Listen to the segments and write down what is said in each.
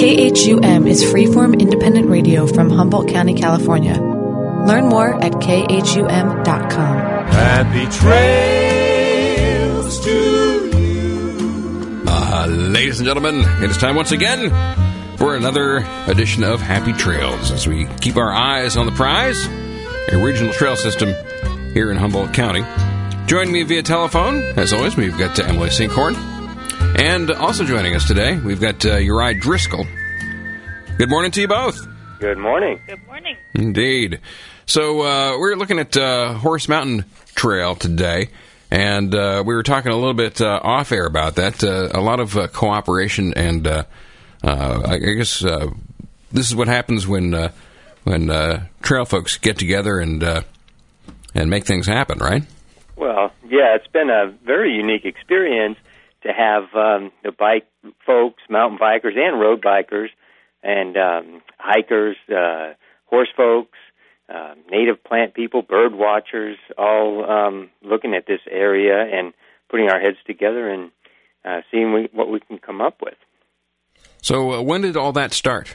KHUM is freeform independent radio from Humboldt County, California. Learn more at khum.com. Happy trails to you. Ladies and gentlemen, it is time once again for another edition of Happy Trails as we keep our eyes on the prize, a regional trail system here in Humboldt County. Joining me via telephone, as always, we've got Emily Sinkhorn. And also joining us today, we've got Uri Driscoll. Good morning to you both. Good morning. Good morning. Indeed. So we're looking at Horse Mountain Trail today, and we were talking a little bit off air about that. A lot of cooperation, and I guess this is what happens when trail folks get together and make things happen, right? Well, yeah, it's been a very unique experience to have the bike folks, mountain bikers, and road bikers, and hikers, horse folks, native plant people, bird watchers, all looking at this area and putting our heads together and seeing what we can come up with. So when did all that start?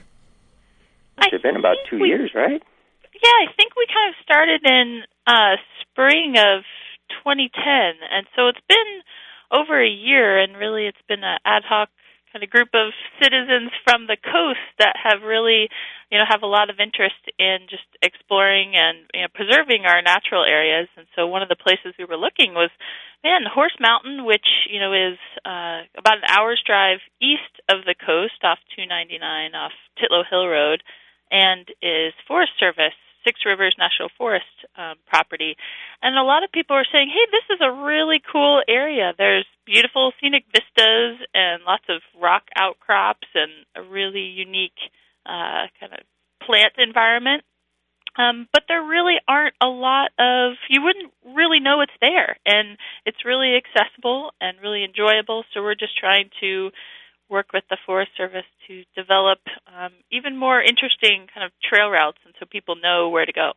It's been about 2 years, right? Yeah, I think we kind of started in spring of 2010, and so it's been over a year, and really it's been an ad hoc kind of group of citizens from the coast that have really, have a lot of interest in just exploring and preserving our natural areas. And so one of the places we were looking was, Horse Mountain, which, is about an hour's drive east of the coast off 299 off Titlow Hill Road, and is Forest Service, Six Rivers National Forest property. And a lot of people are saying, hey, this is a really cool area. There's beautiful scenic vistas and lots of rock outcrops and a really unique kind of plant environment. But there really aren't a lot of, you wouldn't really know it's there. And it's really accessible and really enjoyable. So we're just trying to work with the Forest Service to develop even more interesting kind of trail routes, and so people know where to go.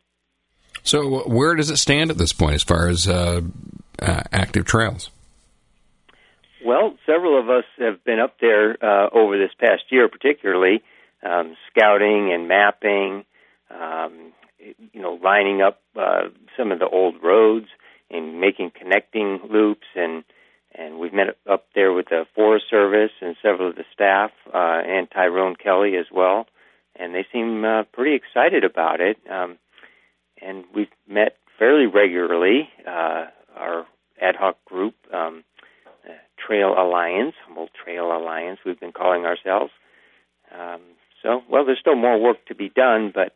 So where does it stand at this point as far as active trails? Well, several of us have been up there over this past year, particularly scouting and mapping, lining up some of the old roads and making connecting loops, and we've met up there with the Forest Service and several of the staff, and Tyrone Kelly as well, and they seem pretty excited about it. And we've met fairly regularly, our ad hoc group, Trail Alliance, Humboldt Trail Alliance, we've been calling ourselves. There's still more work to be done, but,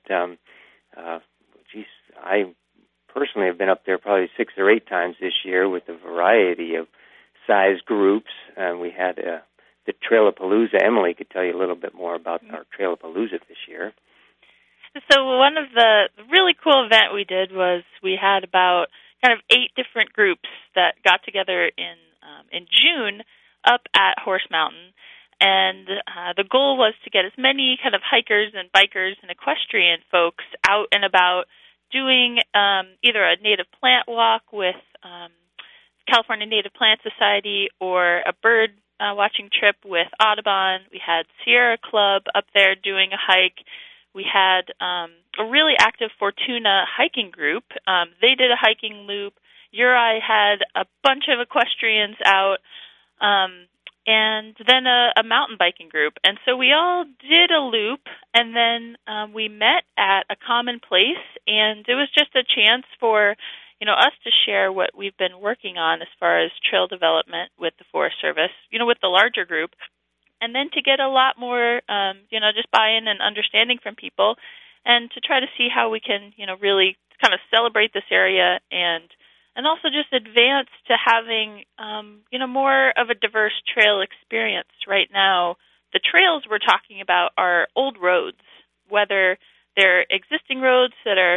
I personally have been up there probably 6 or 8 times this year with a variety of size groups. We had the Trailapalooza. Emily could tell you a little bit more about our Trailapalooza this year. So one of the really cool event we did was we had about kind of 8 different groups that got together in June up at Horse Mountain. And the goal was to get as many kind of hikers and bikers and equestrian folks out and about doing either a native plant walk with California Native Plant Society or a bird watching trip with Audubon. We had Sierra Club up there doing a hike. We had a really active Fortuna hiking group. They did a hiking loop. Uri had a bunch of equestrians out, and then a mountain biking group. And so we all did a loop, and then we met at a common place, and it was just a chance for us to share what we've been working on as far as trail development with the Forest Service, with the larger group, and then to get a lot more, just buy-in and understanding from people, and to try to see how we can, really kind of celebrate this area and also just advance to having, more of a diverse trail experience. Right now, the trails we're talking about are old roads, whether they're existing roads that are,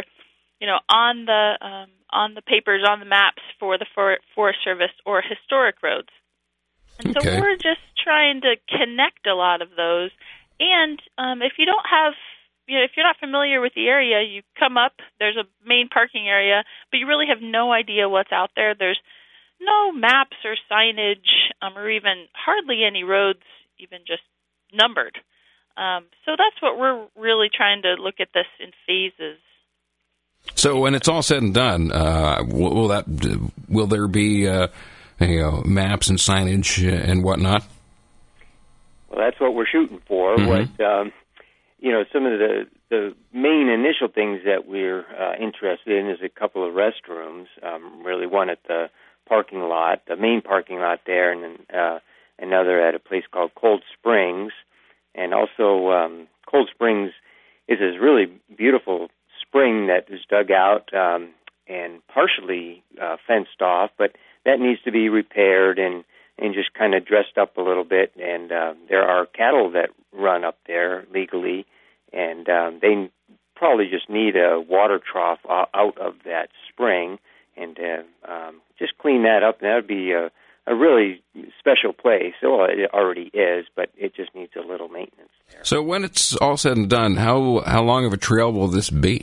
on the papers, on the maps for the Forest Service, or historic roads. And so we're just trying to connect a lot of those. And if you don't have, if you're not familiar with the area, you come up, there's a main parking area, but you really have no idea what's out there. There's no maps or signage or even hardly any roads, even just numbered. So that's what we're really trying to look at this in phases. So when it's all said and done, will there be maps and signage and whatnot? Well, that's what we're shooting for. Mm-hmm. Some of the main initial things that we're interested in is a couple of restrooms. Really, one at the parking lot, the main parking lot there, and then another at a place called Cold Springs. And also, Cold Springs is this really beautiful spring that is dug out and partially fenced off, but that needs to be repaired and just kind of dressed up a little bit. And there are cattle that run up there legally, and they probably just need a water trough out of that spring and just clean that up. And that would be a really special place. Well, it already is, but it just needs a little maintenance there. So when it's all said and done, how long of a trail will this be?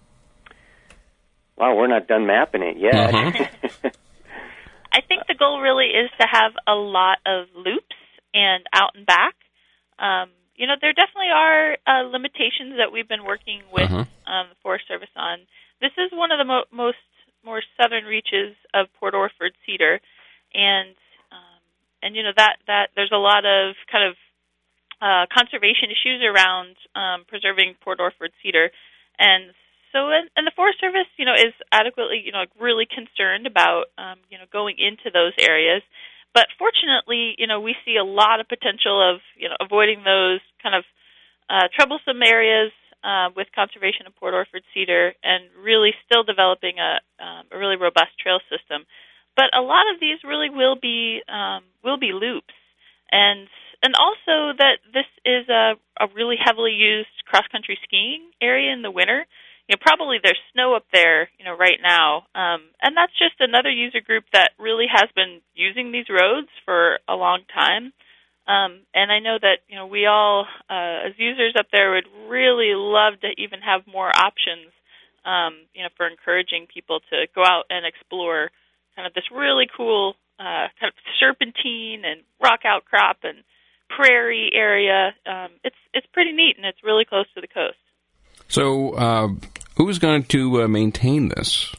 Wow, we're not done mapping it yet. Uh-huh. I think the goal really is to have a lot of loops and out and back. There definitely are limitations that we've been working with the Forest Service on. This is one of the more southern reaches of Port Orford cedar, and that there's a lot of kind of conservation issues around preserving Port Orford cedar, and so and the Forest Service is adequately really concerned about going into those areas. But fortunately, we see a lot of potential of avoiding those kind of troublesome areas with conservation of Port Orford cedar, and really still developing a really robust trail system. But a lot of these really will be loops, and also that this is a really heavily used cross country skiing area in the winter. Probably there's snow up there, right now. And that's just another user group that really has been using these roads for a long time. And I know that, we all, as users up there, would really love to even have more options, for encouraging people to go out and explore kind of this really cool kind of serpentine and rock outcrop and prairie area. It's pretty neat, and it's really close to the coast. So, who's going to maintain this?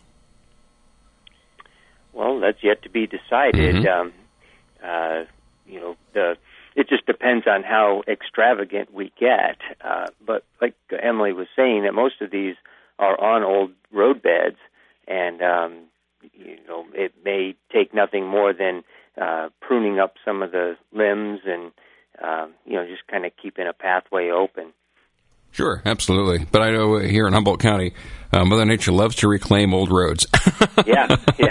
Well, that's yet to be decided. Mm-hmm. It just depends on how extravagant we get. But like Emily was saying, that most of these are on old roadbeds, and it may take nothing more than pruning up some of the limbs and just kind of keeping a pathway open. Sure, absolutely. But I know here in Humboldt County, Mother Nature loves to reclaim old roads. yeah.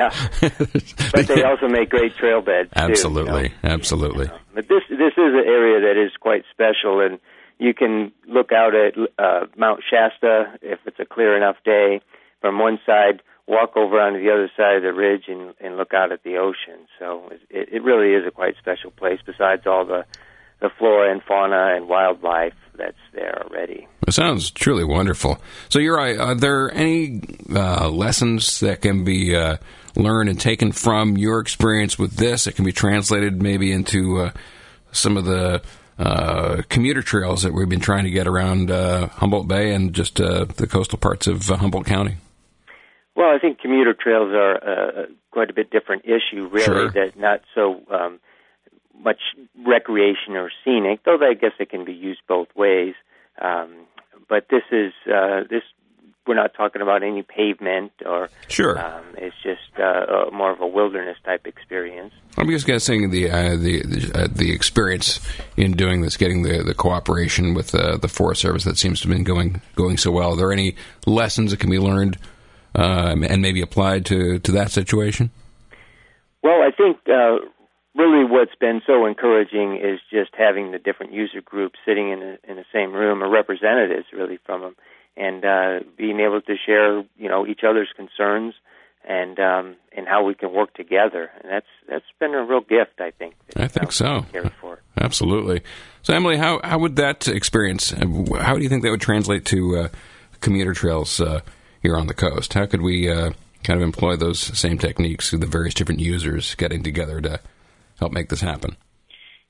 But they also make great trail beds, absolutely, too. Absolutely. But this is an area that is quite special, and you can look out at Mount Shasta if it's a clear enough day from one side, walk over onto the other side of the ridge, and look out at the ocean. So it really is a quite special place, besides all the flora and fauna and wildlife that's there already. It sounds truly wonderful. So you're right. Are there any lessons that can be learned and taken from your experience with this that can be translated maybe into some of the commuter trails that we've been trying to get around Humboldt Bay and just the coastal parts of Humboldt County? Well, I think commuter trails are quite a bit different issue, really. Sure. That not so much recreation or scenic, though I guess it can be used both ways. But this is we're not talking about any pavement or sure. It's just more of a wilderness type experience. I'm just guessing the experience in doing this, getting the cooperation with the Forest Service that seems to have been going so well. Are there any lessons that can be learned and maybe applied to that situation? Well, I think really what's been so encouraging is just having the different user groups sitting in the same room, or representatives really from them, and being able to share each other's concerns and how we can work together. And that's been a real gift, I think. I think so. Carry forward. Absolutely. So, Emily, how would that experience? How do you think that would translate to commuter trails here on the coast? How could we kind of employ those same techniques through the various different users getting together to help make this happen?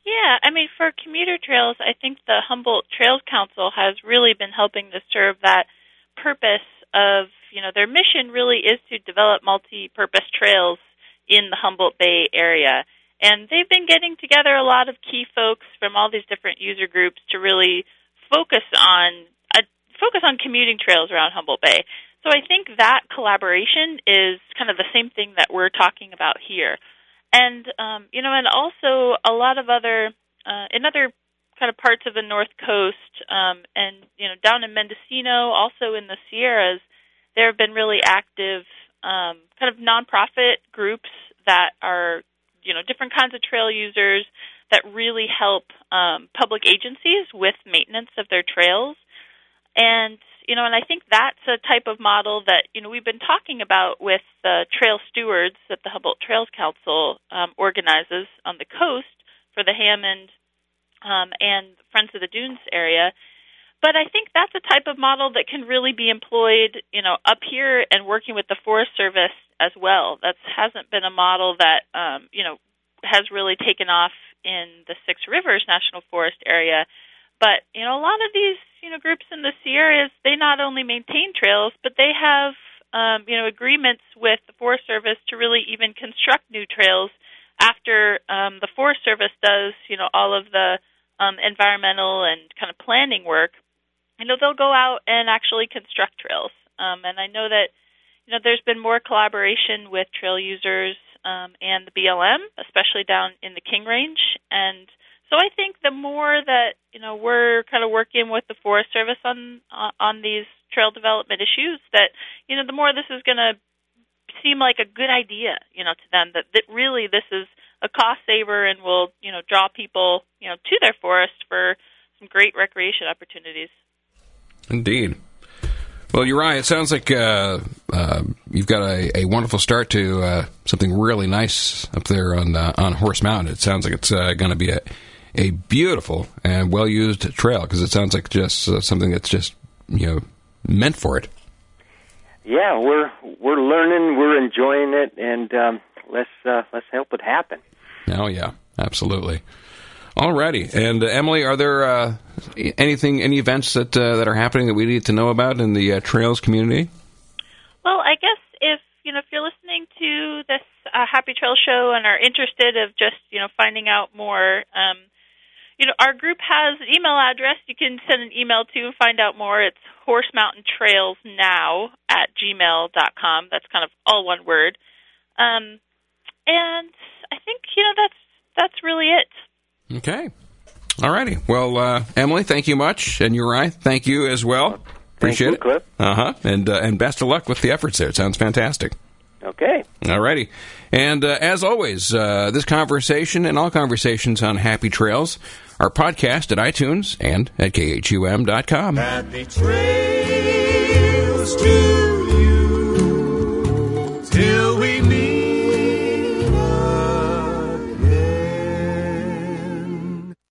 Yeah, I mean, for commuter trails, I think the Humboldt Trails Council has really been helping to serve that purpose of, their mission really is to develop multi-purpose trails in the Humboldt Bay area. And they've been getting together a lot of key folks from all these different user groups to really focus on commuting trails around Humboldt Bay. So I think that collaboration is kind of the same thing that we're talking about here. And, and also a lot of other, in other kind of parts of the North Coast, and, down in Mendocino, also in the Sierras, there have been really active kind of nonprofit groups that are, different kinds of trail users that really help public agencies with maintenance of their trails. And, and I think that's a type of model that, we've been talking about with the trail stewards that the Humboldt Trails Council organizes on the coast for the Hammond and Friends of the Dunes area. But I think that's a type of model that can really be employed, up here and working with the Forest Service as well. That hasn't been a model that, has really taken off in the Six Rivers National Forest area. But, a lot of these, groups in the Sierras, they not only maintain trails, but they have, agreements with the Forest Service to really even construct new trails after the Forest Service does, all of the environmental and kind of planning work. They'll go out and actually construct trails. And I know that, there's been more collaboration with trail users and the BLM, especially down in the King Range. And so I think the more that, we're kind of working with the Forest Service on these trail development issues, that, the more this is going to seem like a good idea, to them, that really this is a cost saver and will, draw people, to their forest for some great recreation opportunities. Indeed. Well, Uriah, it sounds like you've got a wonderful start to something really nice up there on Horse Mountain. It sounds like it's going to be a beautiful and well-used trail, because it sounds like just something that's just meant for it. Yeah, we're learning, we're enjoying it, and let's help it happen. Oh yeah, absolutely. Alrighty, and Emily, are there any events that are happening that we need to know about in the trails community? Well, I guess if you're listening to this Happy Trail Show and are interested of just finding out more, our group has an email address you can send an email to and find out more. It's horsemountaintrailsnow@gmail.com. That's kind of all one word. And I think that's really it. Okay. All righty. Well, Emily, thank you much. And Uriah, thank you as well. Appreciate it. Cliff. And best of luck with the efforts there. It sounds fantastic. Okay. All righty. And as always, this conversation and all conversations on Happy Trails are podcast at iTunes and at khum.com. Happy trails to